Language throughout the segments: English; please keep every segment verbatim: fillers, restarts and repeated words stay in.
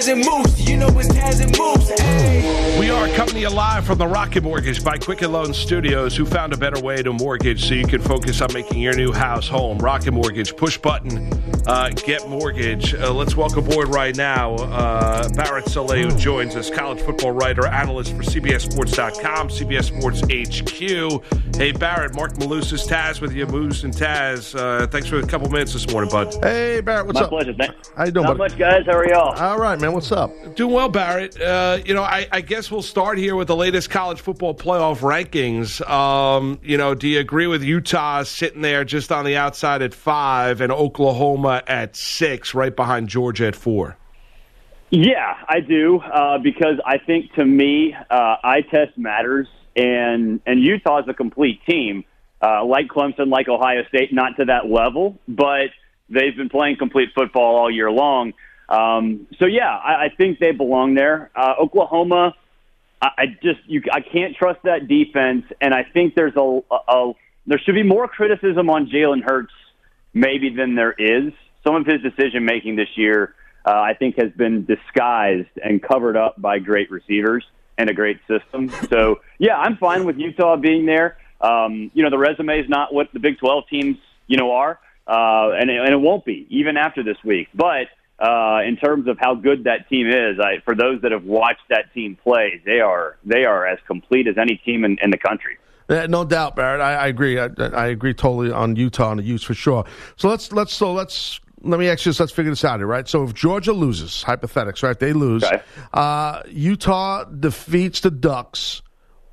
Taz and Moose. You know it's Taz and Moose. Hey. We are coming to you live from the Rocket Mortgage by Quicken Loan Studios, who found a better way to mortgage so you can focus on making your new house home. Rocket Mortgage, push button, uh, get mortgage. Uh, let's welcome aboard right now uh, Barrett Saleh, who joins us, college football writer, analyst for C B S Sports dot com, C B S Sports H Q. Hey, Barrett, Mark Malusis, Taz with you, Moose and Taz. Uh, thanks for a couple minutes this morning, bud. Hey, Barrett, what's My up? My pleasure. Thanks. How you doing, Not buddy? much, guys. How are y'all? All right, man. What's up? Doing well, Barrett. Uh, you know, I, I guess we'll start here with the latest college football playoff rankings. Um, you know, do you agree with Utah sitting there just on the outside at five and Oklahoma at six, right behind Georgia at four? Yeah, I do, uh, because I think, to me, uh, eye test matters, and, and Utah is a complete team, uh, like Clemson, like Ohio State, not to that level, but they've been playing complete football all year long. Um, so, yeah, I, I think they belong there. Uh, Oklahoma, I, I just you, I can't trust that defense, and I think there's a, a, a there should be more criticism on Jalen Hurts maybe than there is. Some of his decision-making this year, uh, I think, has been disguised and covered up by great receivers and a great system. So, yeah, I'm fine with Utah being there. Um, you know, the resume is not what the Big twelve teams, you know, are, uh, and, it, and it won't be, even after this week. But uh, in terms of how good that team is, I, for those that have watched that team play, they are they are as complete as any team in, in the country. Yeah, no doubt, Barrett. I, I agree. I, I agree totally on Utah and the Utes for sure. So let's let's so let's let me ask you this. Let's figure this out here, right? So if Georgia loses, hypothetics, right? They lose. Okay. Uh, Utah defeats the Ducks.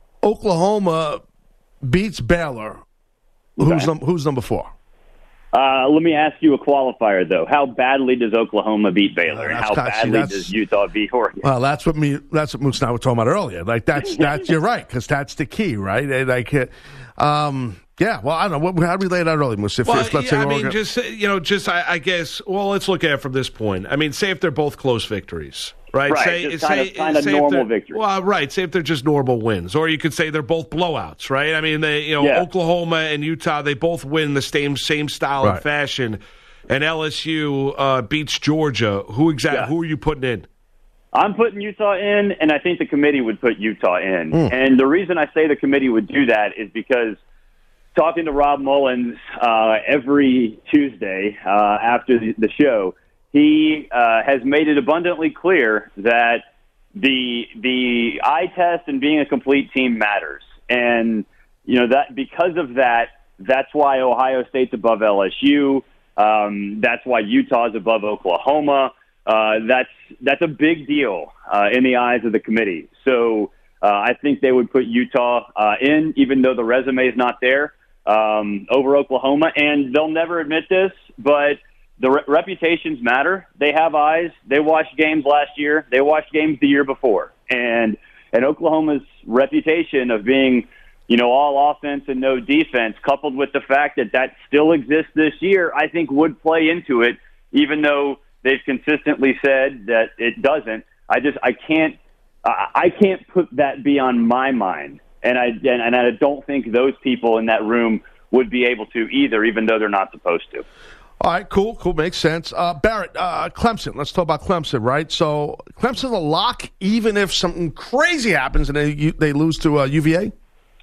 Oklahoma beats Baylor. Okay. Who's num- who's number four? Uh, let me ask you a qualifier, though. How badly does Oklahoma beat Baylor, Uh, and how kind of- see, badly that's- does Utah beat Oregon? Well, that's what me. That's what Moose and I were talking about earlier. Like that's that's you're right, because that's the key, right? And like, um, yeah. Well, I don't know. What, how do we lay it out early, Moose? If, Well, if, let's yeah, say I mean, Oregon- just, you know, just, I, I guess, well, let's look at it from this point. I mean, say if they're both close victories, right? Right, say, just say, kind of- kind of say if normal they're- victories. Well, right, say if they're just normal wins. Or you could say they're both blowouts, right? I mean, they, you know, Yeah. Oklahoma and Utah, they both win the same same style Right. and fashion. And L S U uh, beats Georgia. Who exactly? Yeah. Who are you putting in? I'm putting Utah in, and I think the committee would put Utah in. Mm. And the reason I say the committee would do that is because talking to Rob Mullins uh, every Tuesday uh, after the, the show, he uh, has made it abundantly clear that the the eye test and being a complete team matters. And, you know, that because of that, that's why Ohio State's above L S U. Um, that's why Utah's above Oklahoma. Uh, that's that's a big deal uh, in the eyes of the committee. So uh, I think they would put Utah uh, in, even though the resume is not there, um, over Oklahoma. And they'll never admit this, but the re- reputations matter. They have eyes. They watched games last year. They watched games the year before. And and Oklahoma's reputation of being, you know, all offense and no defense, coupled with the fact that that still exists this year, I think would play into it, even though they've consistently said that it doesn't. I just, I can't, I can't put that beyond my mind. And I, and, and I don't think those people in that room would be able to either, even though they're not supposed to. All right, cool, cool, makes sense. Uh, Barrett, uh, Clemson, let's talk about Clemson, right? So Clemson a lock, even if something crazy happens and they you, they lose to uh, U V A?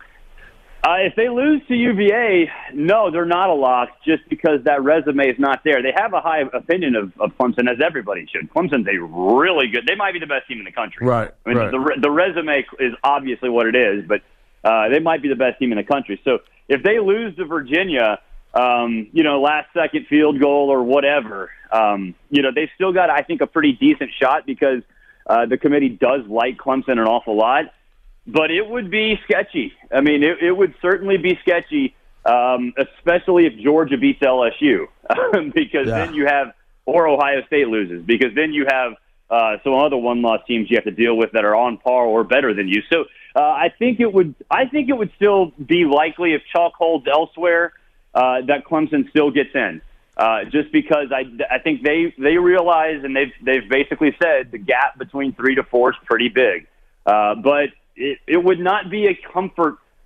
Uh, if they lose to U V A, no, they're not a lock just because that resume is not there. They have a high opinion of, of Clemson, as everybody should. Clemson's a really good – they might be the best team in the country. Right, I mean, right. The, the resume is obviously what it is, but uh, they might be the best team in the country. So if they lose to Virginia, um, you know, last-second field goal or whatever, um, you know, they've still got, I think, a pretty decent shot because uh, the committee does like Clemson an awful lot. But it would be sketchy. I mean, it, it would certainly be sketchy, um, especially if Georgia beats L S U, because Yeah. then you have, or Ohio State loses, because then you have uh, some other one-loss teams you have to deal with that are on par or better than you. So uh, I think it would. I think it would still be likely if chalk holds elsewhere uh, that Clemson still gets in, uh, just because I, I think they they realize and they've they've basically said the gap between three to four is pretty big, uh, but. It, it would not be a comfort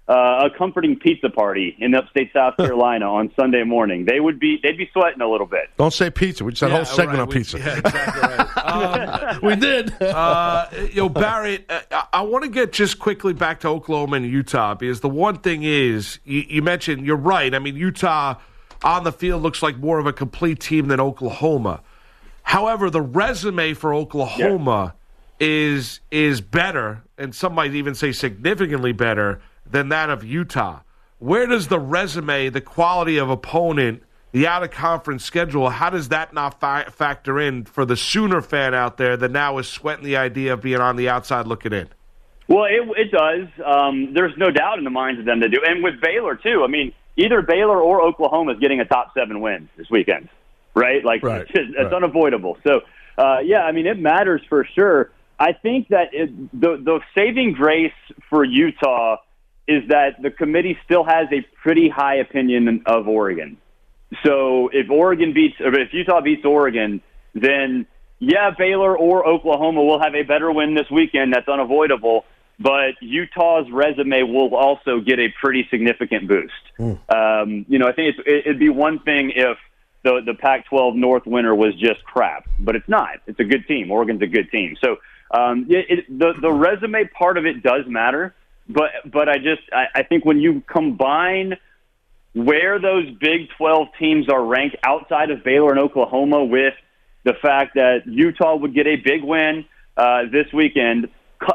uh, a comforting pizza party in upstate South Carolina on Sunday morning, they would be they'd be sweating a little bit. Don't say pizza. We just had a Yeah, whole segment right. on We- pizza. Yeah, exactly right. Um, we did. uh, you know, Barrett, uh, I, I want to get just quickly back to Oklahoma and Utah, because the one thing is, you, you mentioned, you're right. I mean, Utah on the field looks like more of a complete team than Oklahoma. However, the resume for Oklahoma yeah. is is better, and some might even say significantly better than that of Utah. Where does the resume, the quality of opponent, the out-of-conference schedule, how does that not fa- factor in for the Sooner fan out there that now is sweating the idea of being on the outside looking in? Well, it, it does. Um, there's no doubt in the minds of them to do. And with Baylor, too. I mean, either Baylor or Oklahoma is getting a top seven win this weekend, right? Like, right, it's, just, it's right. unavoidable. So, uh, yeah, I mean, it matters for sure. I think that it, the, the saving grace for Utah is that the committee still has a pretty high opinion of Oregon. So if Oregon beats, or if Utah beats Oregon, then yeah, Baylor or Oklahoma will have a better win this weekend. That's unavoidable. But Utah's resume will also get a pretty significant boost. Mm. Um, you know, I think it's, it'd be one thing if the the Pac twelve North winner was just crap, but it's not. It's a good team. Oregon's a good team. So um, it, it, the the resume part of it does matter. But but I just I, I think when you combine where those Big twelve teams are ranked outside of Baylor and Oklahoma with the fact that Utah would get a big win uh, this weekend,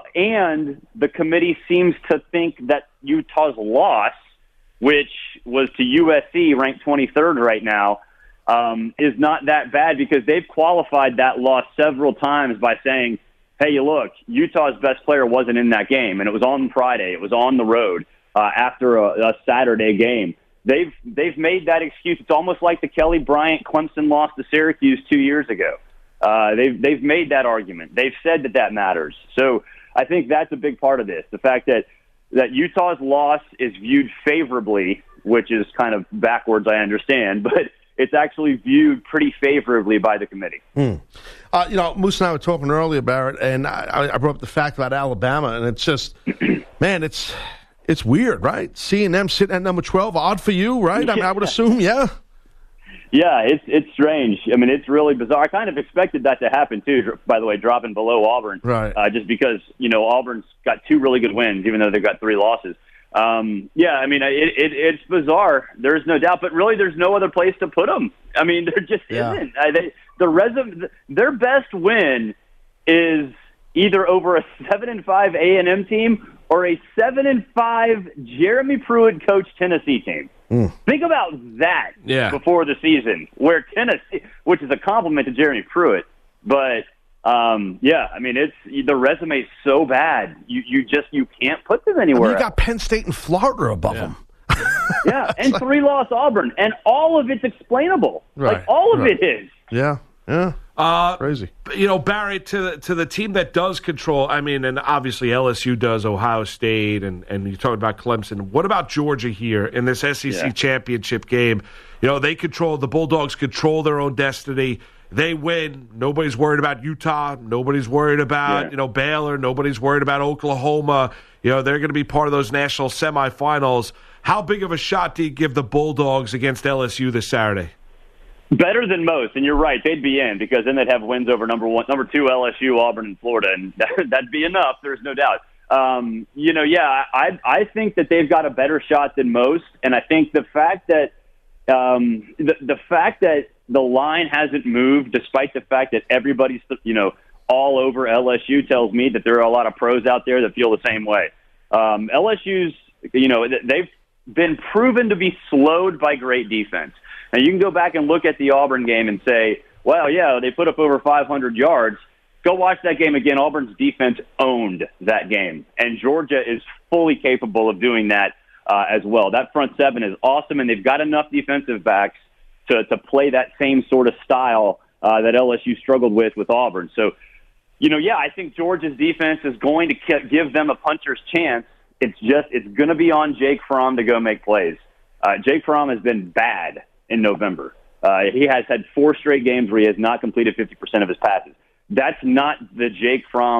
and the committee seems to think that Utah's loss, which was to U S C, ranked twenty-third right now, um, is not that bad because they've qualified that loss several times by saying, hey, look, Utah's best player wasn't in that game, and it was on Friday. It was on the road uh, after a, a Saturday game. They've they've made that excuse. It's almost like the Kelly Bryant Clemson loss to Syracuse two years ago. Uh, they've they've made that argument. They've said that that matters. So I think that's a big part of this. The fact that that Utah's loss is viewed favorably, which is kind of backwards, I understand, but it's actually viewed pretty favorably by the committee. Hmm. Uh, you know, Moose and I were talking earlier, Barrett, and I, I brought up the fact about Alabama, and it's just, man, it's it's weird, right? Seeing them sitting at number twelve, odd for you, right? I mean, I would assume, yeah. Yeah, it's it's strange. I mean, it's really bizarre. I kind of expected that to happen, too, by the way, dropping below Auburn. Right. Uh, just because, you know, Auburn's got two really good wins, even though they've got three losses. Um, yeah, I mean, it, it, it's bizarre. There's no doubt, but really, there's no other place to put them. I mean, there just yeah. isn't. Uh, they, the resume, their best win is either over a seven and five A and M team or a seven and five Jeremy Pruitt coach Tennessee team. Mm. Think about that yeah. before the season, where Tennessee, which is a compliment to Jeremy Pruitt, but. Um, yeah, I mean, it's the resume is so bad. You you just you can't put them anywhere. I mean, you got Penn State and Florida above yeah. them. yeah, and three loss Auburn, and all of it's explainable. Right, like all of right. it is. Yeah, yeah. Uh, Crazy. You know, Barry, to the, to the team that does control, I mean, and obviously L S U does, Ohio State, and, and you're talking about Clemson. What about Georgia here in this S E C yeah. championship game? You know, they control, the Bulldogs control their own destiny. They win. Nobody's worried about Utah. Nobody's worried about, yeah. you know, Baylor. Nobody's worried about Oklahoma. You know, they're going to be part of those national semifinals. How big of a shot do you give the Bulldogs against L S U this Saturday? Better than most, and you're right. They'd be in because then they'd have wins over number one, number two L S U, Auburn, and Florida, and that'd be enough. There's no doubt. Um, you know, yeah, I I think that they've got a better shot than most, and I think the fact that um, the the fact that the line hasn't moved, despite the fact that everybody's, you know, all over L S U, tells me that there are a lot of pros out there that feel the same way. Um, L S U's, you know, they've been proven to be slowed by great defense. Now, you can go back and look at the Auburn game and say, well, yeah, they put up over five hundred yards. Go watch that game again. Auburn's defense owned that game, and Georgia is fully capable of doing that uh, as well. That front seven is awesome, and they've got enough defensive backs to, to play that same sort of style uh, that L S U struggled with with Auburn. So, you know, yeah, I think Georgia's defense is going to k- give them a puncher's chance. It's just it's going to be on Jake Fromm to go make plays. Uh, Jake Fromm has been bad in November. Uh, he has had four straight games where he has not completed fifty percent of his passes. That's not the Jake Fromm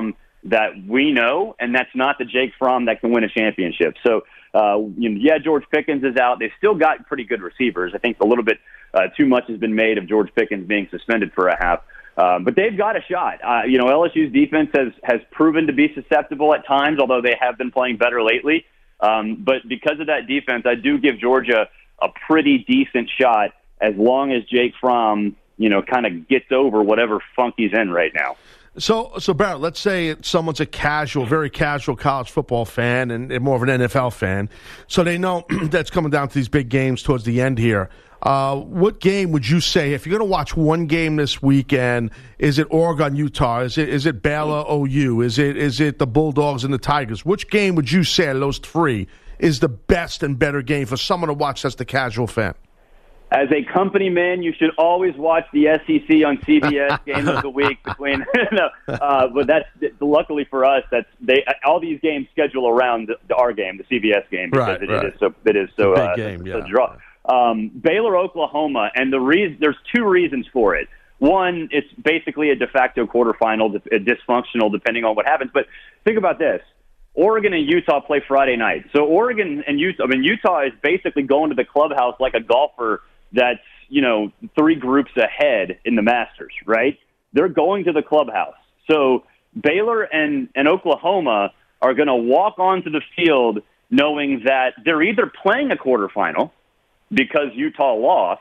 that we know, and that's not the Jake Fromm that can win a championship. So, uh, you know, yeah, George Pickens is out. They've still got pretty good receivers. I think a little bit uh, too much has been made of George Pickens being suspended for a half. Um, but they've got a shot. Uh, you know, L S U's defense has, has proven to be susceptible at times, although they have been playing better lately. Um, but because of that defense, I do give Georgia a pretty decent shot as long as Jake Fromm, you know, kind of gets over whatever funk he's in right now. So, so Barrett, let's say someone's a casual, very casual college football fan and, and more of an N F L fan. So they know that's coming down to these big games towards the end here. Uh, what game would you say, if you're going to watch one game this weekend, is it Oregon, Utah? Is it is it Baylor, O U? Is it is it the Bulldogs and the Tigers? Which game would you say of those three is the best and better game for someone to watch that's the casual fan? As a company man, you should always watch the S E C on C B S game of the week between. no, uh, but that's luckily for us. That's they all these games schedule around the, our game, the C B S game, because right, it, right. it is so it is so it's a uh, big game, so yeah. draw. Um, Baylor, Oklahoma, and the reason there's two reasons for it. One, it's basically a de facto quarterfinal, dysfunctional depending on what happens. But think about this. Oregon and Utah play Friday night. So Oregon and Utah, I mean, Utah is basically going to the clubhouse like a golfer that's, you know, three groups ahead in the Masters, right? They're going to the clubhouse. So Baylor and, and Oklahoma are going to walk onto the field knowing that they're either playing a quarterfinal because Utah lost,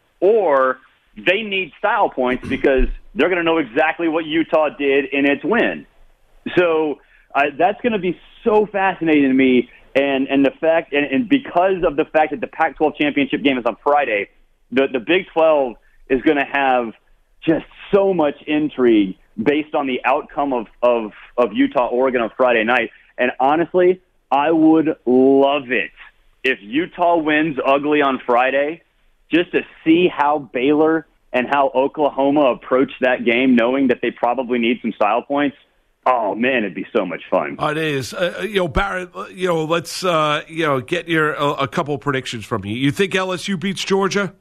or they need style points because they're going to know exactly what Utah did in its win. So uh, that's going to be so fascinating to me, and, and the fact, and, and because of the fact that the Pac twelve championship game is on Friday, the, the Big twelve is going to have just so much intrigue based on the outcome of, of, of Utah-Oregon on Friday night. And honestly, I would love it if Utah wins ugly on Friday, just to see how Baylor and how Oklahoma approach that game, knowing that they probably need some style points. Oh man, it'd be so much fun. Oh, it is. Uh, you know, Barrett. You know, let's uh, you know get your uh, a couple predictions from you. You think L S U beats Georgia?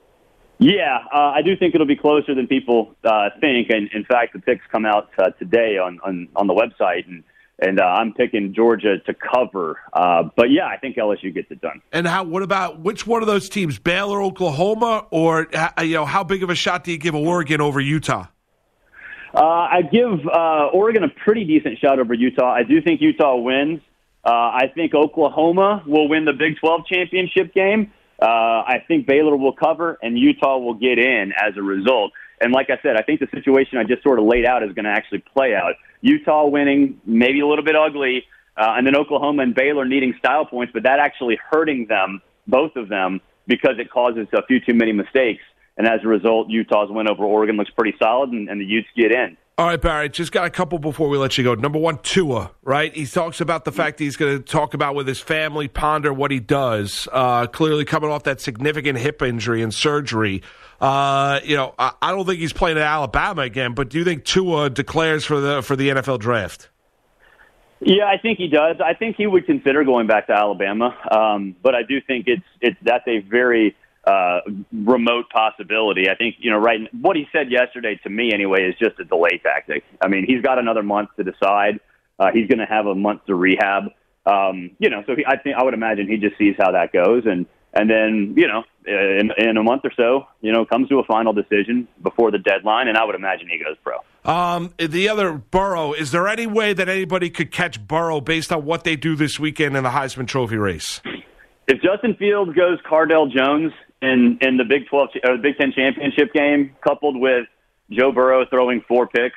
Yeah, uh, I do think it'll be closer than people uh, think. And in fact, the picks come out uh, today on, on on the website, and. And uh, I'm picking Georgia to cover. Uh, but, yeah, I think L S U gets it done. And how? What about which one of those teams, Baylor, Oklahoma, or you know, how big of a shot do you give Oregon over Utah? Uh, I give uh, Oregon a pretty decent shot over Utah. I do think Utah wins. Uh, I think Oklahoma will win the Big twelve championship game. Uh, I think Baylor will cover, and Utah will get in as a result. And like I said, I think the situation I just sort of laid out is going to actually play out. Utah winning, maybe a little bit ugly, uh, and then Oklahoma and Baylor needing style points, but that actually hurting them, both of them, because it causes a few too many mistakes. And as a result, Utah's win over Oregon looks pretty solid, and, and the Utes get in. All right, Barry, just got a couple before we let you go. Number one, Tua, right? He talks about the fact that he's going to talk about with his family, ponder what he does. Uh, clearly coming off that significant hip injury and surgery. Uh, you know, I, I don't think he's playing at Alabama again, but do you think Tua declares for the for the N F L draft? Yeah, I think he does. I think he would consider going back to Alabama, um, but I do think it's it's that's a very uh, remote possibility. I think, you know, right, what he said yesterday to me anyway is just a delay tactic. I mean, he's got another month to decide. Uh, he's going to have a month to rehab. Um, you know, so he, I think I would imagine he just sees how that goes, and and then, you know, in, in a month or so, you know, comes to a final decision before the deadline, and I would imagine he goes pro. Um, the other, Burrow, is there any way that anybody could catch Burrow based on what they do this weekend in the Heisman Trophy race? If Justin Fields goes Cardell Jones in, in the Big twelve or the Big Ten championship game, coupled with Joe Burrow throwing four picks,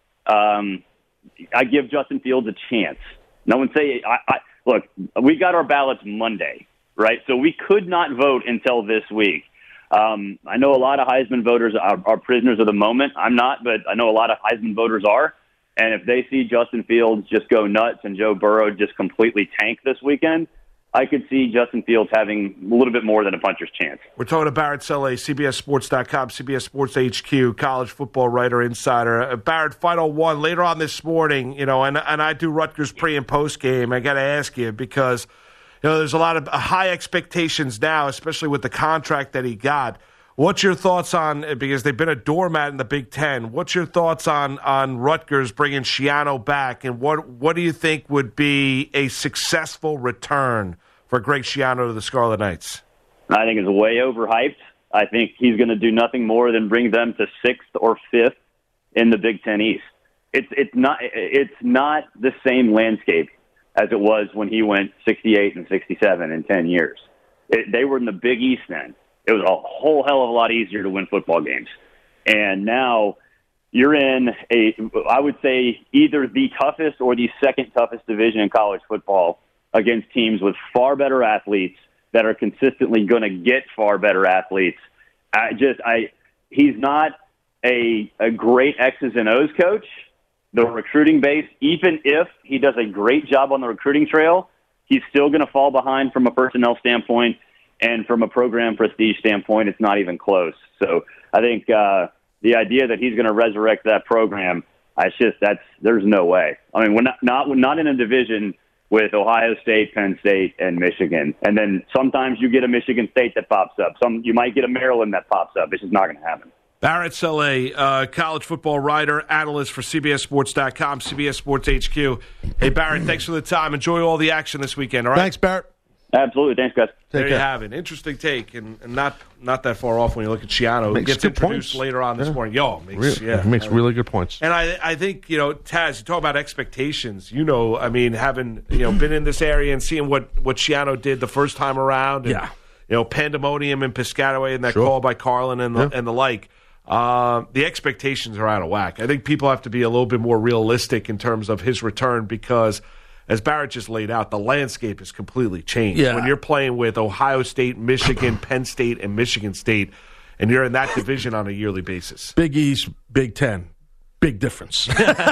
um, I give Justin Fields a chance. No one say, I, I, look, we got our ballots Monday, right? So we could not vote until this week. Um, I know a lot of Heisman voters are, are prisoners of the moment. I'm not, but I know a lot of Heisman voters are. And if they see Justin Fields just go nuts and Joe Burrow just completely tank this weekend, I could see Justin Fields having a little bit more than a puncher's chance. We're talking to Barrett Saleh, C B S Sports dot com, C B S Sports H Q, college football writer, insider. Uh, Barrett, final one. Later on this morning, you know, and, and I do Rutgers pre- and post game. I got to ask you because, you know, there's a lot of high expectations now, especially with the contract that he got. What's your thoughts on, because they've been a doormat in the Big Ten, what's your thoughts on on Rutgers bringing Schiano back, and what, what do you think would be a successful return for Greg Schiano to the Scarlet Knights? I think it's way overhyped. I think he's going to do nothing more than bring them to sixth or fifth in the Big Ten East. It's it's not it's not the same landscape as it was when he went sixty-eight and sixty-seven in ten years. It, they were in the Big East then. It was a whole hell of a lot easier to win football games. And now you're in a, I would say, either the toughest or the second toughest division in college football against teams with far better athletes that are consistently going to get far better athletes. I just, I, he's not a, a great X's and O's coach. The recruiting base, even if he does a great job on the recruiting trail, he's still going to fall behind from a personnel standpoint, and from a program prestige standpoint, it's not even close. So I think uh, the idea that he's going to resurrect that program, I just that's there's no way. I mean, we're not not we're not in a division with Ohio State, Penn State, and Michigan, and then sometimes you get a Michigan State that pops up. Some you might get a Maryland that pops up. It's just not going to happen. Barrett Saleh, uh, college football writer, analyst for C B S Sports dot com, C B S Sports H Q. Hey, Barrett, thanks for the time. Enjoy all the action this weekend, all right? Thanks, Barrett. Absolutely. Thanks, guys. There Take you care. have it. Interesting take, and, and not not that far off when you look at Schiano, who Makes gets good introduced points. later on this Yeah. morning. Yo, makes, Really, yeah. he makes really good points. And I, I think, you know, Taz, you talk about expectations. You know, I mean, having, you know, been in this area and seeing what, what Schiano did the first time around. And, Yeah. You know, pandemonium in Piscataway and that Sure. call by Carlin and the, Yeah. and the like. Uh, the expectations are out of whack. I think people have to be a little bit more realistic in terms of his return because, as Barrett just laid out, the landscape has completely changed. Yeah. When you're playing with Ohio State, Michigan, Penn State, and Michigan State, and you're in that division on a yearly basis. Big East, Big Ten, big difference.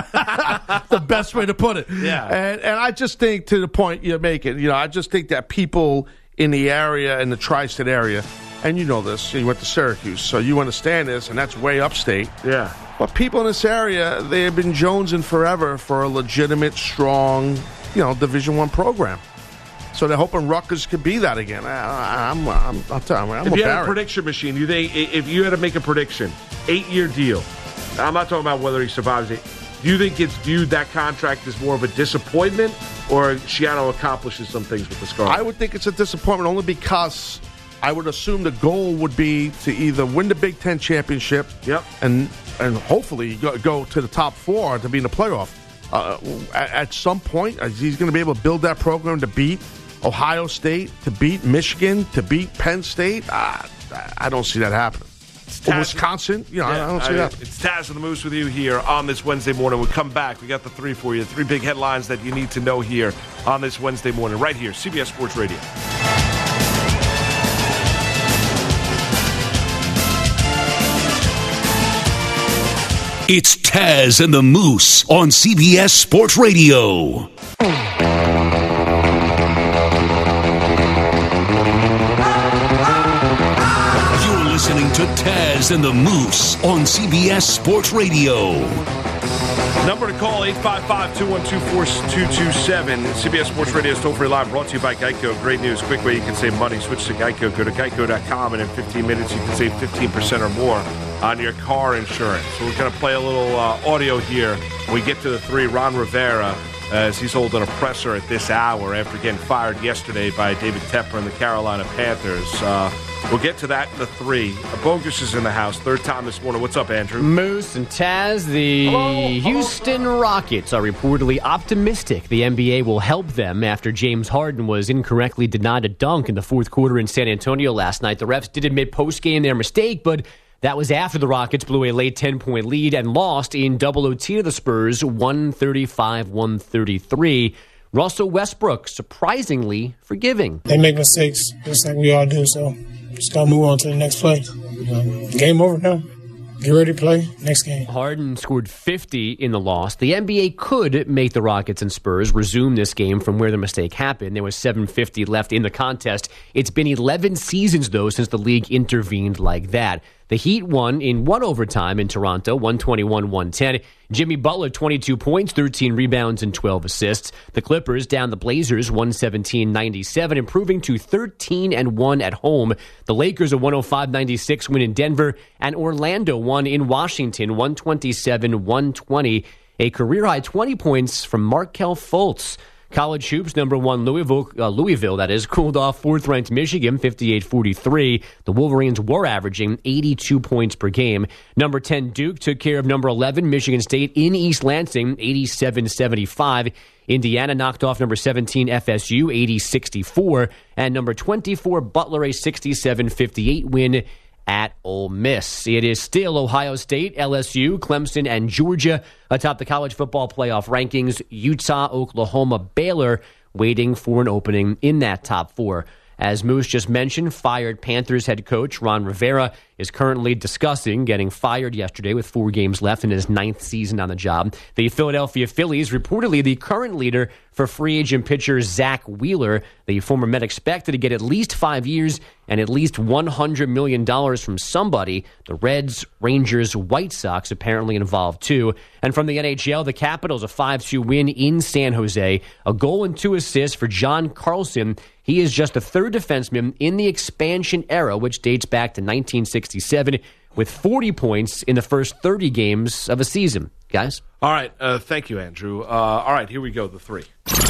The best way to put it. Yeah. And and I just think, to the point you're making, you know, I just think that people in the area, in the tri-state area, and you know this, you went to Syracuse, so you understand this, and that's way upstate. Yeah. But people in this area, they have been jonesing forever for a legitimate, strong, you know, Division One program. So they're hoping Rutgers could be that again. I, I'm, I'm, I'll tell you, I'm If a you had a Barrett. prediction machine, you think if you had to make a prediction, eight-year deal. I'm not talking about whether he survives it. Do you think it's viewed, that contract, as more of a disappointment, or Schiano accomplishes some things with the Scarlet? I would think it's a disappointment only because I would assume the goal would be to either win the Big Ten championship, Yep. and and hopefully go, go to the top four to be in the playoff. Uh, at, at some point, uh, he's going to be able to build that program to beat Ohio State, to beat Michigan, to beat Penn State. Uh, I don't see that happening. Or Wisconsin, you know, I, I don't see I- that. It's Taz and the Moose with you here on this Wednesday morning. We come back. We got the three for you. Three big headlines that you need to know here on this Wednesday morning, right here, C B S Sports Radio. It's Taz and the Moose on C B S Sports Radio. You're listening to Taz and the Moose on C B S Sports Radio. Number to call, eight five five, two one two, four two two seven. C B S Sports Radio's toll-free line brought to you by Geico. Great news, quick way you can save money. Switch to Geico. Go to geico dot com, and in fifteen minutes you can save fifteen percent or more on your car insurance. So we're going to play a little uh, audio here. When we get to the three, Ron Rivera, as he's holding a presser at this hour after getting fired yesterday by David Tepper and the Carolina Panthers. Uh, we'll get to that in the three. Bogus is in the house, third time this morning. What's up, Andrew? Moose and Taz, the Hello, Houston hello. Rockets are reportedly optimistic the N B A will help them after James Harden was incorrectly denied a dunk in the fourth quarter in San Antonio last night. The refs did admit post-game their mistake, but that was after the Rockets blew a late ten-point lead and lost in double O T to the Spurs, one thirty-five one thirty-three. Russell Westbrook, surprisingly forgiving. They make mistakes just like we all do, so just gotta move on to the next play. You know, game over now. Get ready to play next game. Harden scored fifty in the loss. The N B A could make the Rockets and Spurs resume this game from where the mistake happened. There was seven fifty left in the contest. It's been eleven seasons, though, since the league intervened like that. The Heat won in one overtime in Toronto, one twenty-one one ten. Jimmy Butler, twenty-two points, thirteen rebounds, and twelve assists. The Clippers down the Blazers, one seventeen ninety-seven, improving to thirteen and one at home. The Lakers, a one oh five ninety-six win in Denver, and Orlando won in Washington, one twenty-seven one twenty. A career-high twenty points from Markelle Fultz. College hoops, number one, Louisville, uh, Louisville, that is, cooled off fourth-ranked Michigan, fifty-eight forty-three. The Wolverines were averaging eighty-two points per game. Number ten, Duke, took care of number eleven, Michigan State, in East Lansing, eighty-seven seventy-five. Indiana knocked off number seventeen, F S U, eighty sixty-four. And number twenty-four, Butler, a sixty-seven fifty-eight win at Ole Miss. It is still Ohio State, L S U, Clemson, and Georgia atop the college football playoff rankings. Utah, Oklahoma, Baylor waiting for an opening in that top four. As Moose just mentioned, fired Panthers head coach Ron Rivera is currently discussing getting fired yesterday with four games left in his ninth season on the job. The Philadelphia Phillies, reportedly the current leader for free agent pitcher Zach Wheeler. The former Met expected to get at least five years and at least one hundred million dollars from somebody. The Reds, Rangers, White Sox apparently involved too. And from the N H L, the Capitals, a five two win in San Jose. A goal and two assists for John Carlson. He is just the third defenseman in the expansion era, which dates back to nineteen sixty-seven, with forty points in the first thirty games of a season. Guys? All right. Uh, thank you, Andrew. Uh, all right, here we go, the three.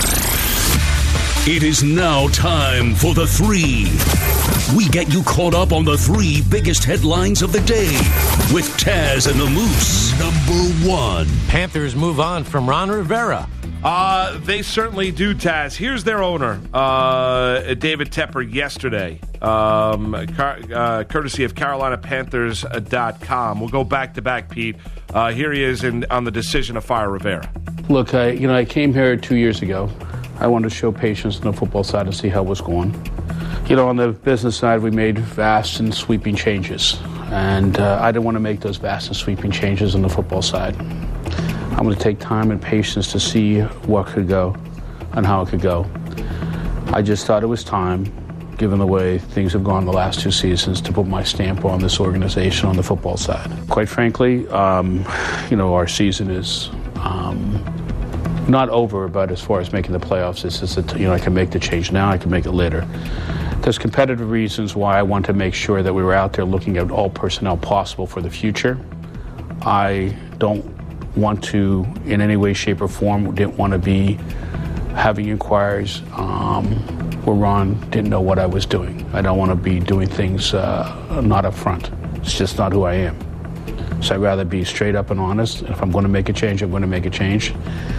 It is now time for the three. We get you caught up on the three biggest headlines of the day with Taz and the Moose. Number one. Panthers move on from Ron Rivera. Uh, they certainly do, Taz. Here's their owner, uh, David Tepper, yesterday, um, car, uh, courtesy of Carolina Panthers dot com. We'll go back-to-back, Pete. Uh, here he is in, on the decision to fire Rivera. Look, I, you know, I came here two years ago. I wanted to show patience on the football side and see how it was going. You know, on the business side, we made vast and sweeping changes. And uh, I didn't want to make those vast and sweeping changes on the football side. I'm going to take time and patience to see what could go and how it could go. I just thought it was time, given the way things have gone the last two seasons, to put my stamp on this organization on the football side. Quite frankly, um, you know, our season is um, not over, but as far as making the playoffs, it's just that, you know, I can make the change now, I can make it later. There's competitive reasons why I want to make sure that we were out there looking at all personnel possible for the future. I don't want to, in any way, shape, or form, didn't want to be having inquiries um, where Ron didn't know what I was doing. I don't want to be doing things uh, not up front. It's just not who I am. So I'd rather be straight up and honest. If I'm going to make a change, I'm going to make a change.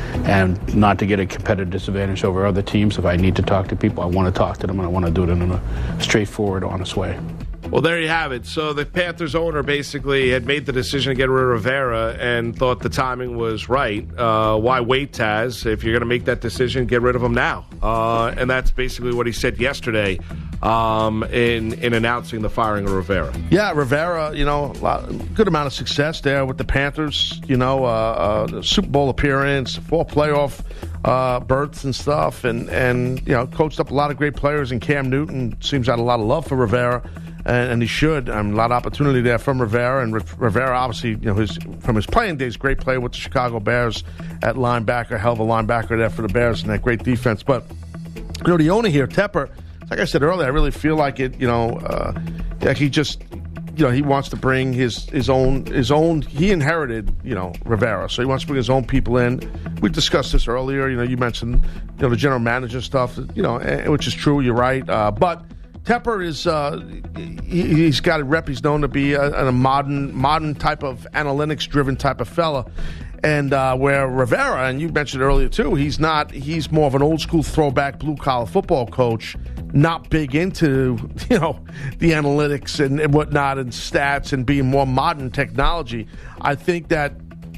And not to get a competitive disadvantage over other teams. If I need to talk to people, I want to talk to them, and I want to do it in a straightforward, honest way. Well, there you have it. So the Panthers owner basically had made the decision to get rid of Rivera and thought the timing was right. Uh, why wait, Taz? If you're going to make that decision, get rid of him now. Uh, and that's basically what he said yesterday um, in in announcing the firing of Rivera. Yeah, Rivera, you know, a lot, good amount of success there with the Panthers. You know, uh, uh, Super Bowl appearance, four playoff uh, berths and stuff, and, and, you know, coached up a lot of great players. And Cam Newton seems to have a lot of love for Rivera. And, and he should. I mean, a lot of opportunity there from Rivera. And Rivera, obviously, you know, his from his playing days, great player with the Chicago Bears at linebacker, hell of a linebacker there for the Bears, and that great defense. But, you know, the owner here, Tepper, like I said earlier, I really feel like it, you know, uh, like he just, you know, he wants to bring his, his own, his own, he inherited, you know, Rivera. So he wants to bring his own people in. We discussed this earlier. You know, you mentioned, you know, the general manager stuff, you know, which is true. You're right. Uh, but, Tepper is, uh, he, he's got a rep. He's known to be a, a modern modern type of analytics-driven type of fella. And uh, where Rivera, and you mentioned earlier too, he's not, he's more of an old-school throwback blue-collar football coach, not big into, you know, the analytics and, and whatnot and stats and being more modern technology. I think that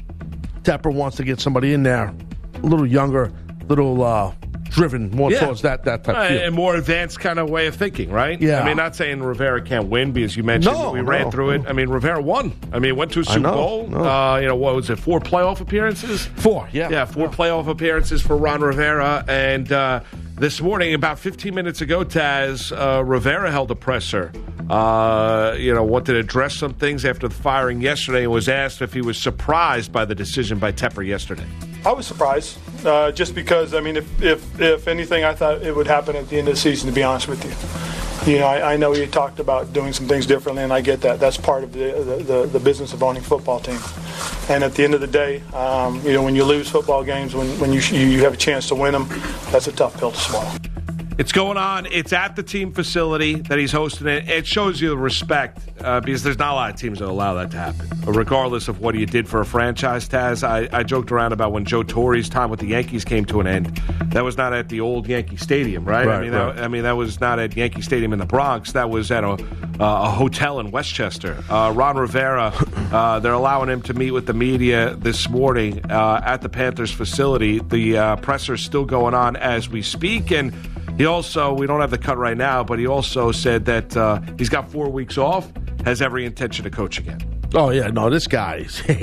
Tepper wants to get somebody in there a little younger, little uh, driven more yeah. towards that that type uh, of field. And more advanced kind of way of thinking, right? Yeah. I mean, not saying Rivera can't win because you mentioned no, we no, ran through no. it. I mean, Rivera won. I mean, went to a Super know, Bowl. no. Uh, you know, what was it? Four playoff appearances. Four, yeah, yeah, four yeah. playoff appearances for Ron Rivera, and uh, This morning, about fifteen minutes ago, Taz, uh, Rivera held a presser. Uh, you know, wanted to address some things after the firing yesterday and was asked if he was surprised by the decision by Tepper yesterday. I was surprised, uh, just because, I mean, if, if if anything, I thought it would happen at the end of the season, to be honest with you. You know, I, I know you talked about doing some things differently, and I get that. That's part of the the, the, the business of owning football teams. And at the end of the day, um, you know, when you lose football games, when, when you, you have a chance to win them, that's a tough pill to swallow. It's going on. It's at the team facility that he's hosting it. It shows you the respect uh, because there's not a lot of teams that allow that to happen, regardless of what you did for a franchise, Taz. I, I joked around about when Joe Torre's time with the Yankees came to an end. That was not at the old Yankee Stadium, right? right I mean, right. That, I mean, that was not at Yankee Stadium in the Bronx. That was at a, uh, a hotel in Westchester. Uh, Ron Rivera, uh, they're allowing him to meet with the media this morning uh, at the Panthers facility. The uh, presser's still going on as we speak, and he also, we don't have the cut right now, but he also said that uh, he's got four weeks off, has every intention to coach again. Oh, yeah, no, this guy,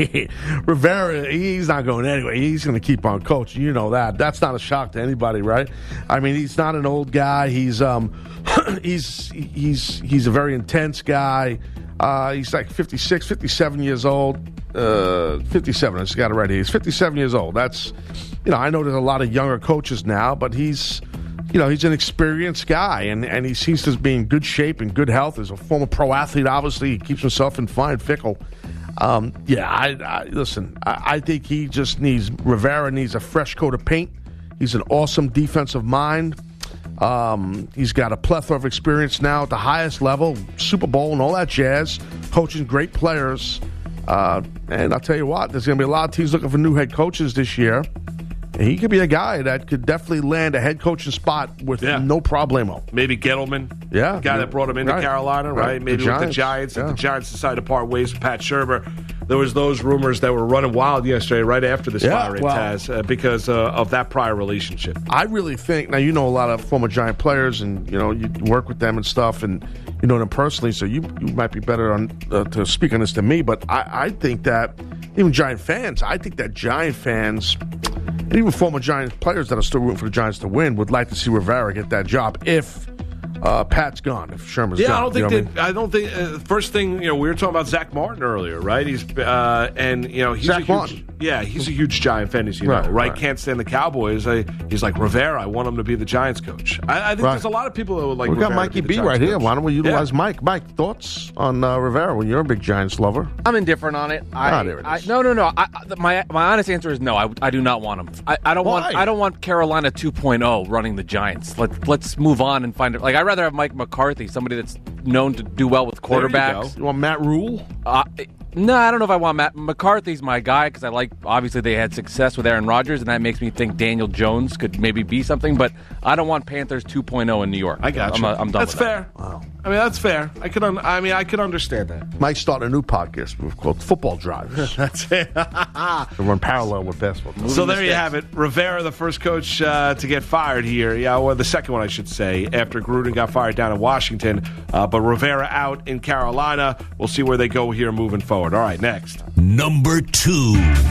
Rivera, he's not going anywhere. He's going to keep on coaching. You know that. That's not a shock to anybody, right? I mean, he's not an old guy. He's um, he's he's he's a very intense guy. Uh, he's like fifty-six, fifty-seven years old. Uh, fifty-seven, I just got it right here. He's fifty-seven years old. That's, you know, I know there's a lot of younger coaches now, but he's, you know, he's an experienced guy, and, and he seems to be in good shape and good health. He's a former pro athlete, obviously. He keeps himself in fine fickle. Um, yeah, I, I listen, I, I think he just needs, Rivera needs a fresh coat of paint. He's an awesome defensive mind. Um, he's got a plethora of experience now at the highest level, Super Bowl and all that jazz, coaching great players. Uh, and I'll tell you what, there's going to be a lot of teams looking for new head coaches this year. He could be a guy that could definitely land a head coaching spot with yeah. no problemo. Maybe Gettleman, yeah, the guy that brought him into right. Carolina, right? right. Maybe the with the Giants. yeah. If the Giants decided to part ways with Pat Shermer, there was those rumors that were running wild yesterday, right after this yeah, fire, well, Taz, uh, because uh, of that prior relationship. I really think, now you know a lot of former Giant players, and you know you work with them and stuff, and you know them personally, so you you might be better on uh, to speak on this than me. But I, I think that even Giant fans, I think that Giant fans. And even former Giants players that are still rooting for the Giants to win would like to see Rivera get that job if uh, Pat's gone, if Shermer's yeah, gone. I don't think you know that, I, mean? I don't think uh, first thing, you know, we were talking about Zach Martin earlier, right? He's uh, and you know he's Zach a huge, Martin. yeah, he's a huge Giant fan, as you right, know, right? right? Can't stand the Cowboys. I, he's like Rivera. I want him to be the Giants coach. I, I think right. there's a lot of people that would like. We got Rivera Mikey to be B the right Giants here. coach. Why don't we utilize yeah. Mike? Mike, thoughts on uh, Rivera when you're a big Giants lover? I'm indifferent on it. I, ah, there it I, is. no, no, no. I, my my honest answer is no. I, I do not want him. I, I don't Why? want. I don't want Carolina two point oh running the Giants. Let let's move on and find it. Like I'd rather have Mike McCarthy, somebody that's known to do well with quarterbacks. You, you want Matt Rule? Uh, no, I don't know if I want Matt McCarthy's my guy because I like. Obviously, they had success with Aaron Rodgers, and that makes me think Daniel Jones could maybe be something. But I don't want Panthers two point oh in New York. I got I'm, you. I'm, I'm done. That's with fair. That. Wow. I mean, that's fair. I could. Un- I mean, I could understand that. Mike's starting a new podcast called Football Drives. That's it. To run parallel with basketball. So there you have it. Rivera, the first coach uh, to get fired here. Yeah, well, the second one, I should say, after Gruden got fired down in Washington. Uh, but Rivera out in Carolina. We'll see where they go here moving forward. All right, next. Number two.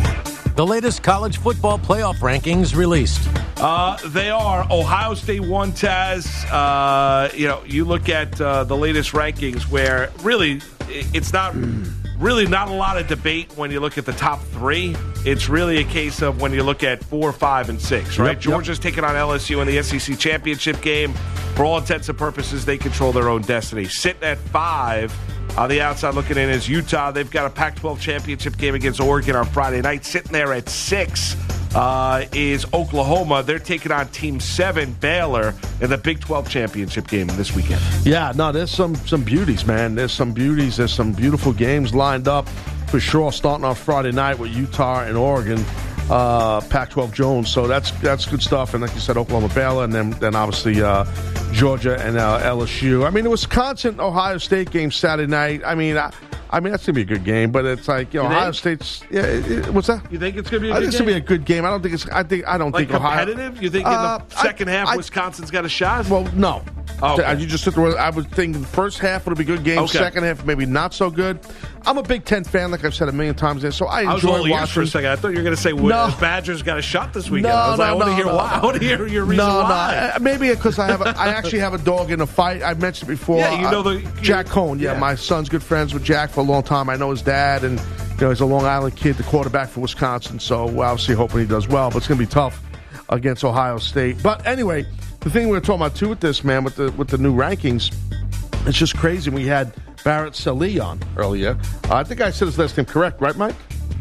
The latest college football playoff rankings released. Uh, they are. Ohio State won, Taz. Uh, you know, you look at uh, the latest rankings where really it's not really not a lot of debate when you look at the top three. It's really a case of when you look at four, five, and six, right? Yep, Georgia's yep. taking on L S U in the S E C championship game. For all intents and purposes, they control their own destiny. Sitting at five. On the outside looking in is Utah. They've got a Pac twelve championship game against Oregon on Friday night. Sitting there at six uh, is Oklahoma. They're taking on Team seven, Baylor, in the Big twelve championship game this weekend. Yeah, no, there's some some beauties, man. There's some beauties. There's some beautiful games lined up for sure, starting on Friday night with Utah and Oregon. Uh, Pac twelve Jones, so that's that's good stuff. And like you said, Oklahoma, Baylor, and then then obviously uh, Georgia and uh, L S U. I mean, the Wisconsin Ohio State game Saturday night. I mean, I, I mean that's gonna be a good game, but it's like you know you Ohio think? State's. Yeah, it, it, what's that? You think it's gonna be a I good think it's game? gonna be a good game. I don't think it's. I think I don't Like think Ohio. competitive? You think in the Uh, second I, half I, Wisconsin's got a shot? Well, no, Oh, okay. You just took the word. I would think the first half would be a good game. Okay. Second half maybe not so good. I'm a Big Ten fan, like I've said a million times there, so I I was enjoy all ears watching. for a second. I thought you were going to say No. well, Badgers got a shot this weekend. No, I was like, no, I want to no, hear no. why. I want to hear your reason no, why. No, maybe because I have a, I actually have a dog in a fight. I mentioned it before. Yeah, you know the uh, Jack Cohn. Yeah, yeah. my son's good friends with Jack for a long time. I know his dad, and you know he's a Long Island kid, the quarterback for Wisconsin. So we're obviously hoping he does well, but it's going to be tough against Ohio State. But anyway, the thing we were talking about too with this man with the with the new rankings, it's just crazy. We had Barrett Sallee on earlier. Uh, I think I said his last name correct, right, Mike?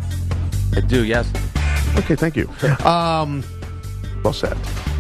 I do, yes. Okay, thank you. Um, well said.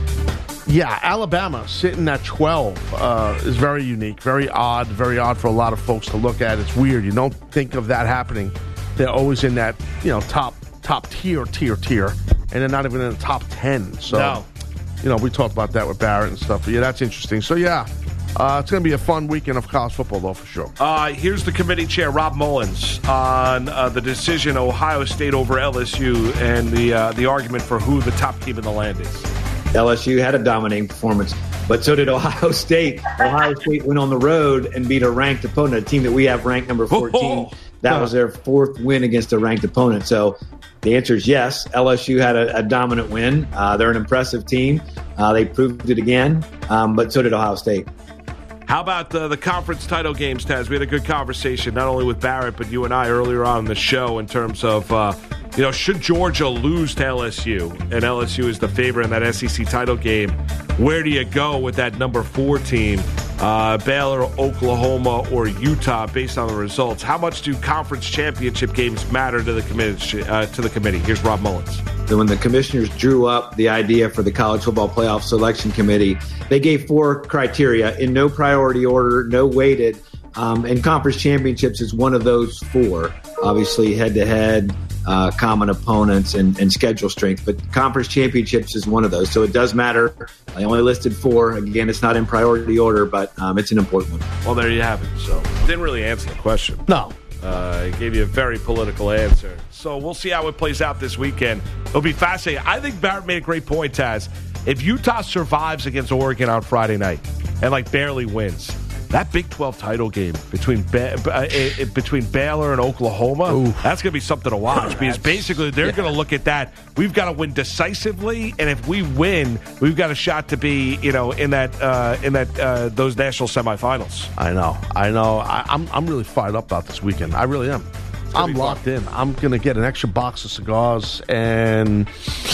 Yeah, Alabama sitting at twelve uh, is very unique, very odd, very odd for a lot of folks to look at. It's weird. You don't think of that happening. They're always in that, you know, top top tier, tier, tier, and they're not even in the top ten. So, No. you know, we talked about that with Barrett and stuff. But yeah, that's interesting. So yeah, uh, it's going to be a fun weekend of college football, though, for sure. Uh, here's the committee chair, Rob Mullins, on uh, the decision Ohio State over L S U and the uh, the argument for who the top team in the land is. L S U had a dominating performance, but so did Ohio State. Ohio State went on the road and beat a ranked opponent, a team that we have ranked number fourteen. That was their fourth win against a ranked opponent. So the answer is yes. L S U had a, a dominant win. Uh, they're an impressive team. Uh, they proved it again, um, but so did Ohio State. How about uh, the conference title games, Taz? We had a good conversation, not only with Barrett, but you and I earlier on in the show in terms of, uh, you know, should Georgia lose to L S U, and L S U is the favorite in that S E C title game, where do you go with that number four team, uh, Baylor, Oklahoma, or Utah, based on the results? How much do conference championship games matter to the committee? Uh, to the committee? Here's Rob Mullins. So when the commissioners drew up the idea for the College Football Playoff Selection Committee, they gave four criteria in no priority order, no weighted, um, and conference championships is one of those four. Obviously, head-to-head, uh, common opponents, and, and schedule strength. But conference championships is one of those. So it does matter. I only listed four. Again, it's not in priority order, but um, it's an important one. Well, there you have it. So didn't really answer the question. No. Uh, it gave you a very political answer. So we'll see how it plays out this weekend. It'll be fascinating. I think Barrett made a great point, Taz. If Utah survives against Oregon on Friday night and like barely wins, that Big twelve title game between ba- uh, uh, between Baylor and Oklahoma, Ooh. that's going to be something to watch because basically they're yeah. going to look at that. We've got to win decisively, and if we win, we've got a shot to be, you know, in that uh, in that uh, those national semifinals. I know, I know. I, I'm I'm really fired up about this weekend. I really am. I'm locked in. I'm going to get an extra box of cigars and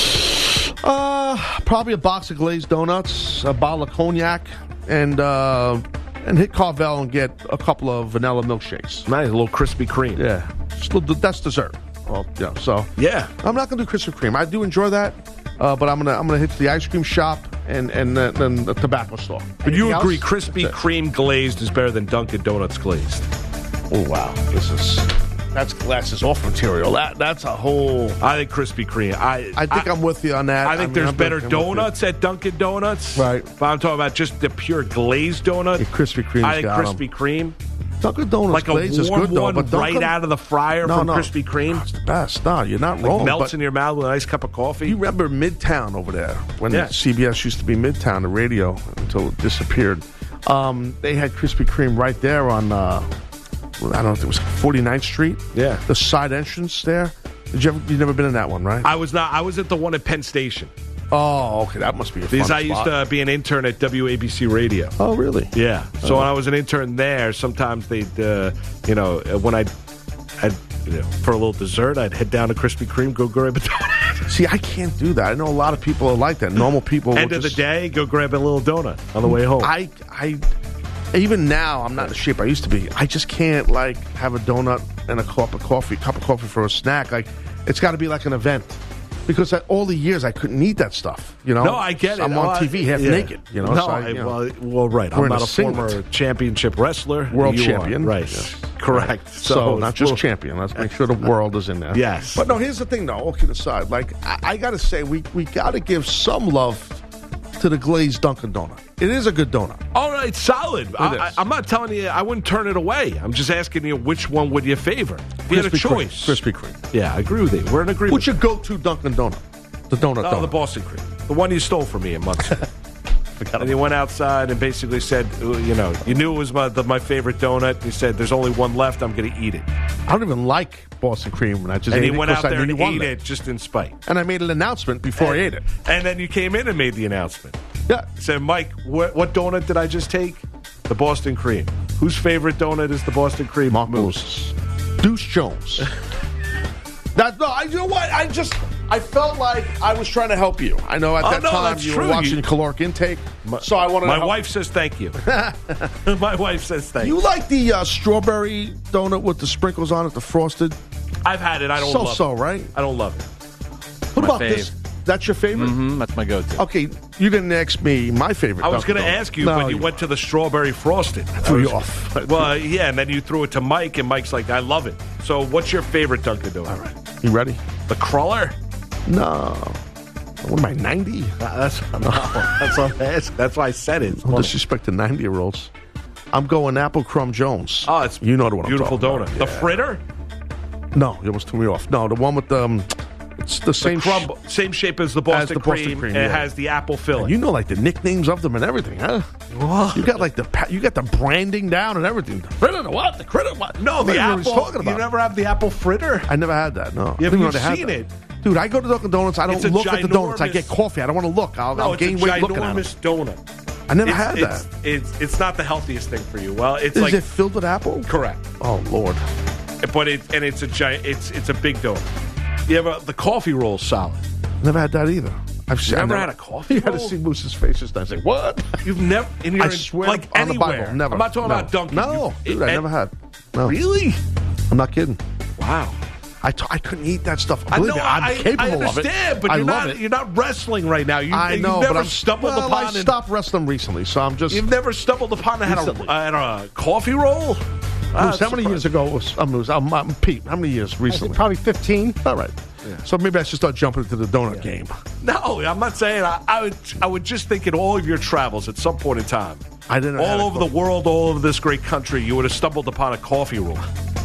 uh, probably a box of glazed donuts, a bottle of cognac, and uh, and hit Carvel and get a couple of vanilla milkshakes. Nice, a little Krispy Kreme. Yeah, just a little, that's dessert. Well, yeah. So yeah, I'm not going to do Krispy Kreme. I do enjoy that, uh, but I'm gonna I'm gonna hit the ice cream shop and and then the tobacco store. But you Anything agree, else? Krispy Kreme glazed is better than Dunkin' Donuts glazed? Oh wow, this is. That's glasses off material. That that's a whole. I think Krispy Kreme. I I think I, am with you on that. I think I mean, there's I'm better I'm donuts at Dunkin' Donuts. Right. But I'm talking about just the pure glazed donut. Yeah, Krispy Kreme. I think got Krispy Kreme. Dunkin' Donuts like a glaze is warm good though, one but right Dunkin', out of the fryer no, from no. Krispy Kreme. It's the best. No, you're not like wrong. Melts but in your mouth with a nice cup of coffee. You remember Midtown over there when yeah. C B S used to be Midtown, the radio, until it disappeared. Um, they had Krispy Kreme right there on. Uh, I don't know if it was forty-ninth Street. Yeah. The side entrance there. Did you ever, you've never been in that one, right? I was not. I was at the one at Penn Station. Oh, okay. That must be a fun Because I spot. used to be an intern at W A B C Radio. Oh, really? Yeah. So oh. when I was an intern there, sometimes they'd, uh, you know, when I'd, I'd, you know, for a little dessert, I'd head down to Krispy Kreme, go grab a donut. See, I can't do that. I know a lot of people are like that. Normal people. End will of just, the day, go grab a little donut on the way home. I, I. Even now, I'm not in the shape I used to be. I just can't, like, have a donut and a cup of coffee, cup of coffee for a snack. Like, it's got to be like an event. Because I, all the years, I couldn't eat that stuff, you know? No, I get it. I'm on oh, T V half yeah. naked, you know? No, so I, you know, well, well, right. we're I'm in not a a former singlet. championship wrestler. World You champion. Are. Right. Yes. Correct. So, So, not it's just little- champion. Let's make sure the world is in there. Yes. But no, here's the thing, though. All kidding aside, like, I, I got to say, we, we got to give some love to the glazed Dunkin' Donut. It is a good donut. All right, solid. I, is. I, I'm not telling you I wouldn't turn it away. I'm just asking you which one would you favor? If you had a Krispy Kreme. choice. Krispy Kreme. Yeah, I agree with you. We're in agreement. What's your go-to Dunkin' Donut? The donut Oh, donut. the Boston Cream. The one you stole from me a month ago. And you went outside and basically said, you know, you knew it was my, the, my favorite donut. You said, there's only one left. I'm going to eat it. I don't even like Boston cream. And I just and ate he it went out I there and won ate it. it just in spite. And I made an announcement before and, I ate it. And then you came in and made the announcement. Yeah. You said, Mike, what, what donut did I just take? The Boston cream. Whose favorite donut is the Boston cream? Mark Moose. Deuce Jones. That, no, I, you know what? I just, I felt like I was trying to help you. I know at Oh, that no, time that's you true. were watching You- caloric intake, so I wanted My to help wife says thank you. My wife says thank you. you. like the uh, strawberry donut with the sprinkles on it, the frosted? I've had it. I don't so, love so, it. right? I don't love it. What My about fave. this? That's your favorite? Mm-hmm, that's my go-to. Okay, you didn't ask me my favorite. I was Dunkin' going to Donut. ask you, No, but you went to the strawberry frosted. threw I you was- off. Well, yeah, and then you threw it to Mike, and Mike's like, I love it. So what's your favorite Dunkin' Donut? All right. You ready? The cruller? No. What am I, ninety? That's, no, that's what I asked. That's why I said it. No disrespect to ninety-year-olds. I'm going Apple Crumb Jones. Oh, it's you know what beautiful I'm talking donut. about. The Yeah. fritter? No, you almost threw me off. No, the one with the, um, it's the same The crumb, same shape as the Boston, the Boston cream, cream, and it yeah. has the apple filling. You know, like the nicknames of them and everything, huh? You got like the pa- you got the branding down and everything. The fritter, the what? The critter, what? no, I the don't know what apple. he's talking about. You never have the apple fritter? I never had that. No, Yeah, I but didn't know you've they had seen that. it. Dude, I go to Dunkin' Donuts. I don't It's a look at the donuts. I ginormous- get coffee. I don't want to look. I'll, No, I'll it's a gain weight looking at them. ginormous donut. I never it's, had it's, that. It's, it's not the healthiest thing for you. Well, it's Is like it filled with apple? correct, Oh Lord. but it and it's a giant. It's it's a big donut. You have a, the coffee roll solid. Never had that either. I've seen, never I had a coffee You had to roll? see Moose's face just now. I say, what? You've never in your I swear like on the anywhere. Bible, never. I'm not talking No. about Dunkin'. No, You- dude, I and- never had. No. Really? I'm not kidding. Wow. I, t- I couldn't eat that stuff. I Believe know. me, I'm I, capable I of it. understand, but I you're love not. it. You're not wrestling right now. You, I know, you've never but I'm stumbled well, upon. I and- stopped wrestling recently, so I'm just. You've never stumbled upon and had a, Recently. uh, had a coffee roll. Ah, Moose, how many years ago was I'm, Moose, I'm, I'm Pete? How many years recently? Probably fifteen. All right. So maybe I should start jumping into the donut game. No, I'm not saying. I, I would. I would just think in all of your travels, at some point in time, I didn't. all over the world, all over this great country, you would have stumbled upon a coffee roll.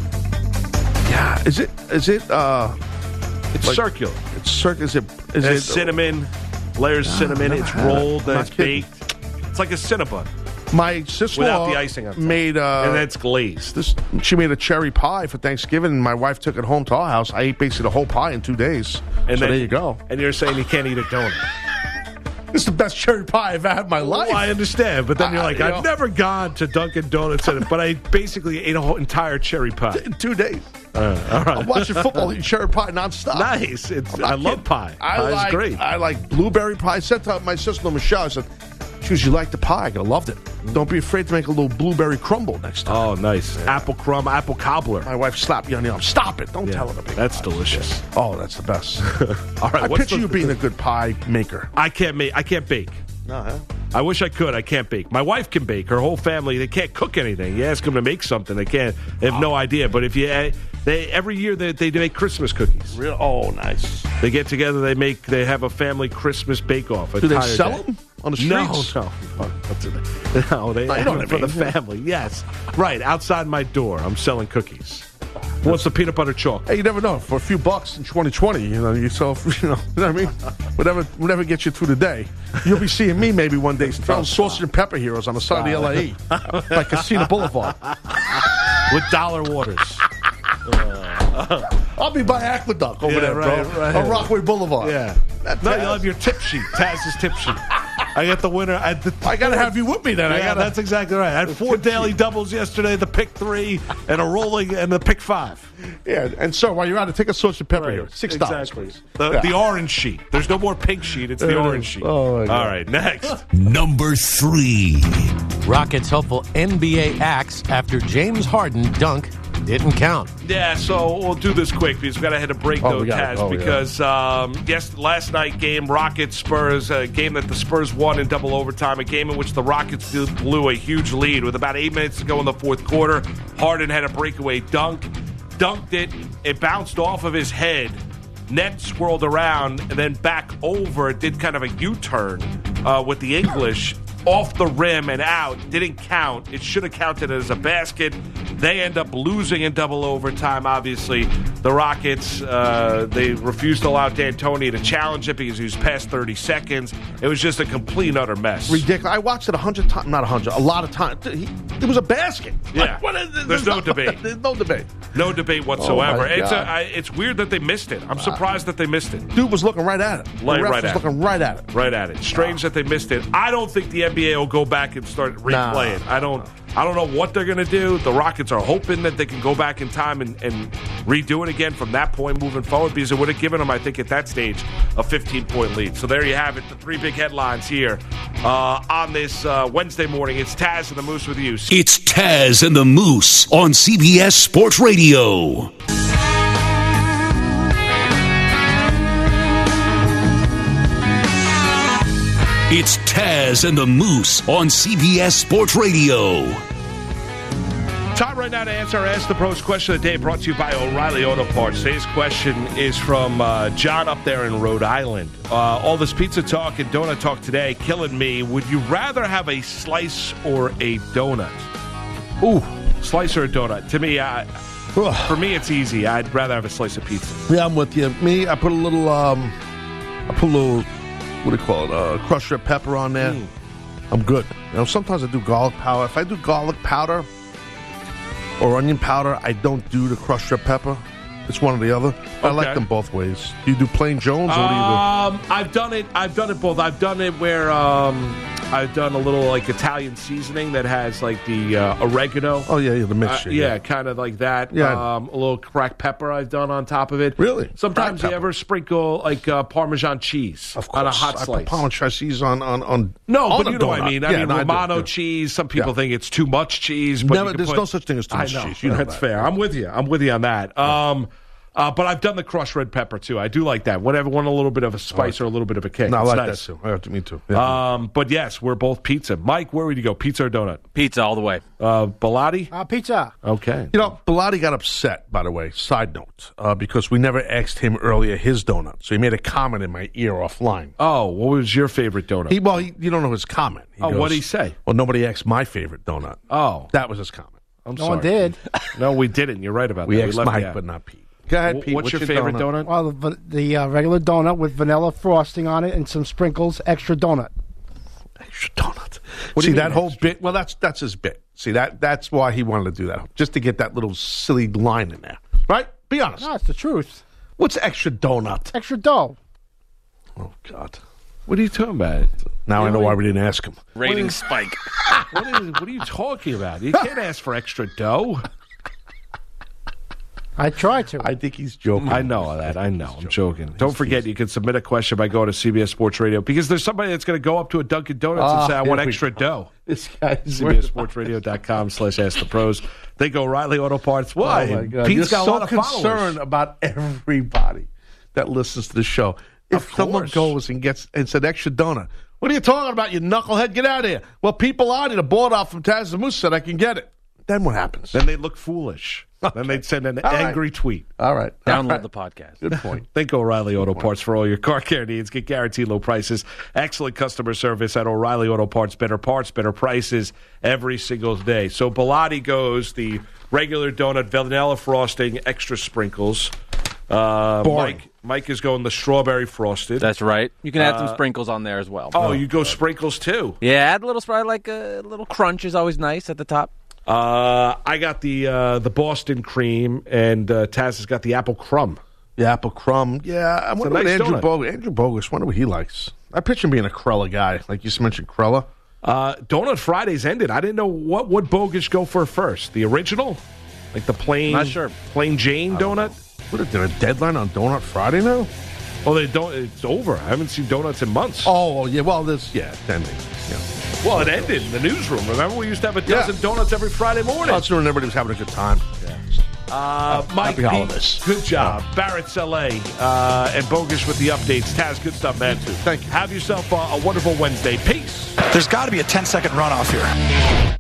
Yeah. Is it? Is it? uh It's Like- circular. It's circular. Is it? Is There's it? cinnamon, layers of cinnamon. never It's had it. rolled. I'm Then not it's kidding. baked. It's like a Cinnabon My sister without the icing on top. made. Uh, and then it's glazed. This, she made a cherry pie for Thanksgiving, and my wife took it home to our house. I ate basically the whole pie in two days. And so then, there you go. And you're saying you can't eat a donut. This is the best cherry pie I've had in my life. Well, I understand, but then you're Uh, like, you I've know. never gone to Dunkin' Donuts, and, but I basically ate a whole entire cherry pie. In two days. Uh, all right. I'm watching football, eating cherry pie nonstop. Nice. It's, I'm not I love kidding. pie. I Pie's like, great. I like blueberry pie. I said to my sister Michelle, I said, she goes, you like the pie? I go, loved it. Don't be afraid to make a little blueberry crumble next time. Oh, nice. Apple crumb, apple cobbler. My wife slapped me on the arm. Stop it. Don't Yeah, tell her to make that's pie. delicious. Oh, that's the best. All right. I what's picture the- you being a good pie maker. I can't make. I can't bake. No, huh? I wish I could. I can't bake. My wife can bake. Her whole family, they can't cook anything. You ask them to make something, they can't. They have no idea. But if you, they every year they, they make Christmas cookies. Real? Oh, nice. They get together. They make. They have a family Christmas bake-off. Do they sell them on the streets? No, no, What's it? no. They No, you have know it what I for the mean. family. Yes, right outside my door. I'm selling cookies. What's the peanut butter chocolate? Hey, you never know. For a few bucks in twenty twenty, you know, you sell, you know, you know what I mean? Whatever, whatever gets you through the day. You'll be seeing me maybe one day selling sausage and pepper heroes on the side of the L A E by Casino Boulevard. With dollar waters. I'll be by Aqueduct over Yeah, there, right, bro. right. On Rockaway Boulevard. Yeah. That's No, Taz. you'll have your tip sheet. Taz's tip sheet. I got the winner. I, the, I got to have you with me then. I Yeah, gotta, that's exactly right. I had four daily doubles yesterday, the pick three, and a rolling, and the pick five. Yeah, and so while you're out, take a sausage and pepper here. Six dollars, Exactly. please. The, Yeah. the orange sheet. There's no more pink sheet. It's the There it orange is. sheet. Oh, my God. All right, next. Number three. Rockets' hopeful N B A axe after James Harden dunk didn't count. Yeah, so we'll do this quick because we've got to hit a break, Oh, though, we got Taz, it. Oh, yeah. because um, yes, last night game, Rockets Spurs, a game that the Spurs won in double overtime, a game in which the Rockets blew a huge lead with about eight minutes to go in the fourth quarter. Harden had a breakaway dunk, dunked it, it bounced off of his head. Net swirled around and then back over, did kind of a U-turn uh, with the English off the rim and out. Didn't count. It should have counted as a basket. They end up losing in double overtime. Obviously, the Rockets, uh, they refused to allow D'Antoni to challenge it because he was past thirty seconds. It was just a complete and utter mess. Ridiculous. I watched it a hundred times, not a hundred, a lot of times. He, it was a basket. Yeah. Like, what is, there's, there's no, no debate. There's no debate. No debate whatsoever. Oh, my it's a, God. I, it's weird that they missed it. I'm surprised uh, that they missed it. Dude was looking right at it. The Like, ref right was at looking it. right at it. Right at it. Strange wow. that they missed it. I don't think the N B A will go back and start replaying. Nah. I don't. I don't know what they're going to do. The Rockets are hoping that they can go back in time and, and redo it again from that point moving forward, because it would have given them, I think, at that stage, a fifteen-point lead. So there you have it, the three big headlines here uh, on this uh, Wednesday morning. It's Taz and the Moose with you. It's Taz and the Moose on C B S Sports Radio. It's Taz and the Moose on C B S Sports Radio. Time right now to answer our Ask the Pros question of the day, brought to you by O'Reilly Auto Parts. Today's question is from uh, John up there in Rhode Island. Uh, all this pizza talk and donut talk today killing me. Would you rather have a slice or a donut? Ooh, slice or a donut? To me, I, for me, it's easy. I'd rather have a slice of pizza. Yeah, I'm with you. Me, I put a little, um, I put a little, what do you call it, uh, crushed red pepper on there. Mm. I'm good. You know, sometimes I do garlic powder. If I do garlic powder or onion powder, I don't do the crushed red pepper. It's one or the other. Okay. I like them both ways. Do you do plain Jones or um, do you do? I've done it. I've done it both. I've done it where um, I've done a little like Italian seasoning that has like the uh, oregano. Oh yeah, yeah, the mixture. Uh, yeah, yeah. kind of like that. Yeah, um, a little cracked pepper I've done on top of it. Really? Sometimes Cracked you ever sprinkle like uh, Parmesan cheese of course. on a hot I slice. Put Parmesan cheese on on on. No, on but you know what I mean. I yeah, mean no, Romano I do, cheese. Some people yeah. think it's too much cheese. But Never, you there's put, no such thing as too much I know, cheese. You know that's that. fair. I'm with you. I'm with you on that. Um, Uh, but I've done the crushed red pepper, too. I do like that. Whatever, want a little bit of a spice or a little bit of a kick. No, I it's like nice. that, too. I have to, me, too. Yeah. Um, but, yes, we're both pizza. Mike, where would you go, pizza or donut? Pizza all the way. Uh, Bilotti? Uh, pizza. Okay. You know, Bilotti got upset, by the way, side note, uh, because we never asked him earlier his donut. So he made a comment in my ear offline. Oh, what was your favorite donut? He, well, he, you don't know his comment. He oh, goes, what did he say? Well, nobody asked my favorite donut. Oh. That was his comment. I'm no sorry. one did. No, we didn't. You're right about we that. asked we left Mike, out. but not Pete. Go ahead, Pete. What's, What's your, your favorite donut? donut? Well, the, the uh, regular donut with vanilla frosting on it and some sprinkles, extra donut. Extra donut. What See, do you that mean whole extra? bit, well, that's that's his bit. See, that that's why he wanted to do that, just to get that little silly line in there. Right? Be honest. No, it's the truth. What's extra donut? Extra dough. Oh, God. What are you talking about? Now you I know know why we didn't ask him. Rating spike. What, is, what are you talking about? You can't ask for extra dough. I tried to. I think he's joking. I know that. I know. I'm joking. Don't forget, you can submit a question by going to C B S Sports Radio, because there's somebody that's going to go up to a Dunkin' Donuts Oh, and say, I want here we extra go. dough. This guy's C B S Sports Radio dot com slash Ask the Pros. They go O'Reilly Auto Parts. Why? Oh my God. Pete's You're got a so lot of concerned followers. about everybody that listens to the show. If Of someone course. goes and gets and said extra donut, what are you talking about, you knucklehead? Get out of here. Well, people out here, the board off from Taz the Moose said I can get it. Then what happens? Then they look foolish. Okay. Then they'd send an All right. angry tweet. All right. Download All right. the podcast. Good point. Think O'Reilly Auto Parts for all your car care needs. Get guaranteed low prices, excellent customer service at O'Reilly Auto Parts. Better parts, better prices every single day. So Bilotti goes the regular donut, vanilla frosting, extra sprinkles. Uh, Mike, Mike is going the strawberry frosted. That's right. You can add Uh, some sprinkles on there as well. Oh, you go sprinkles too. Yeah, add a little spray, like a little crunch is always nice at the top. Uh, I got the uh, the Boston cream, and uh, Taz has got the apple crumb. The apple crumb. Yeah, I wonder what nice Andrew donut. Bogus. Andrew Bogus. Wonder what he likes. I picture him being a Krella guy, like you just mentioned, Krella. Uh, Donut Fridays ended. I didn't know what would Bogus go for first. The original, like the plain, Not sure. plain Jane donut. What is there a deadline on Donut Friday now? Oh, they don't. It's over. I haven't seen donuts in months. Oh, yeah. Well, this, yeah, it's ending. Yeah. Well, it ended in the newsroom. Remember, we used to have a dozen Yeah. donuts every Friday morning. Well, it's when everybody was having a good time. Uh, Mike, Happy Pete, holidays. good job. Barrett Saleh uh, and Bogus with the updates. Taz, good stuff, man. Thank you. Have yourself uh, a wonderful Wednesday. Peace. There's got to be a ten-second runoff here.